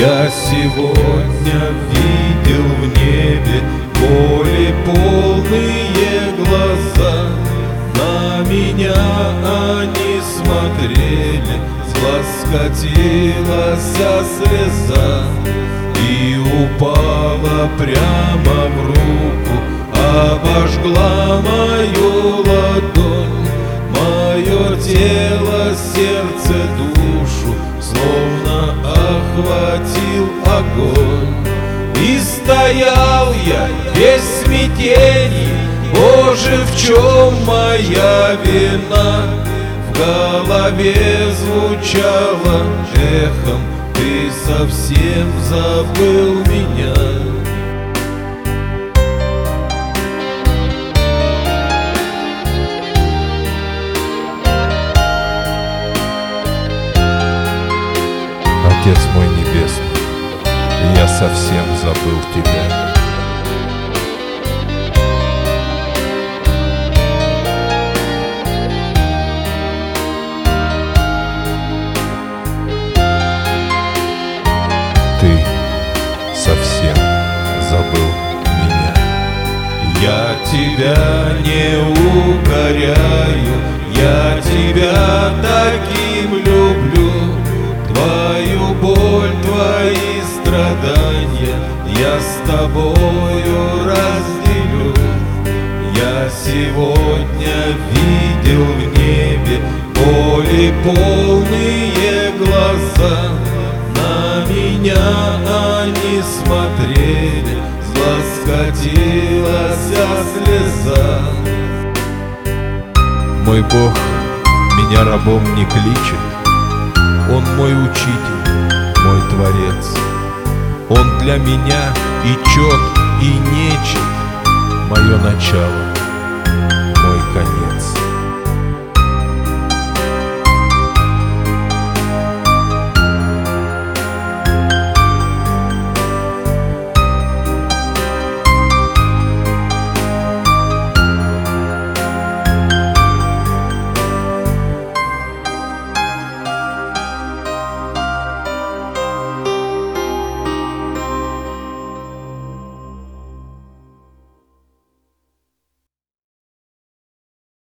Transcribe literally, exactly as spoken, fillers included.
Я сегодня видел в небе боли полные глаза. На меня они смотрели, с глаз скатилась слеза и упала прямо в руку, обожгла мою ладонь, мое тело, сердце, душу, словно охватил огонь. И стоял я весь в смятении, Боже, в чем моя вина? В голове звучало эхом: ты совсем забыл меня. Отец мой небесный, я совсем забыл тебя. Ты совсем забыл меня. Я тебя не укоряю, я тебя таким люблю. Твою боль, твои страдания я с тобою разделю. Я сегодня видел в небе боли полные глаза. На меня они смотрели, с глаз скатилась слеза. Мой Бог меня рабом не кличет, Он мой учитель, мой творец. Он для меня и чет, и нечет, мое начало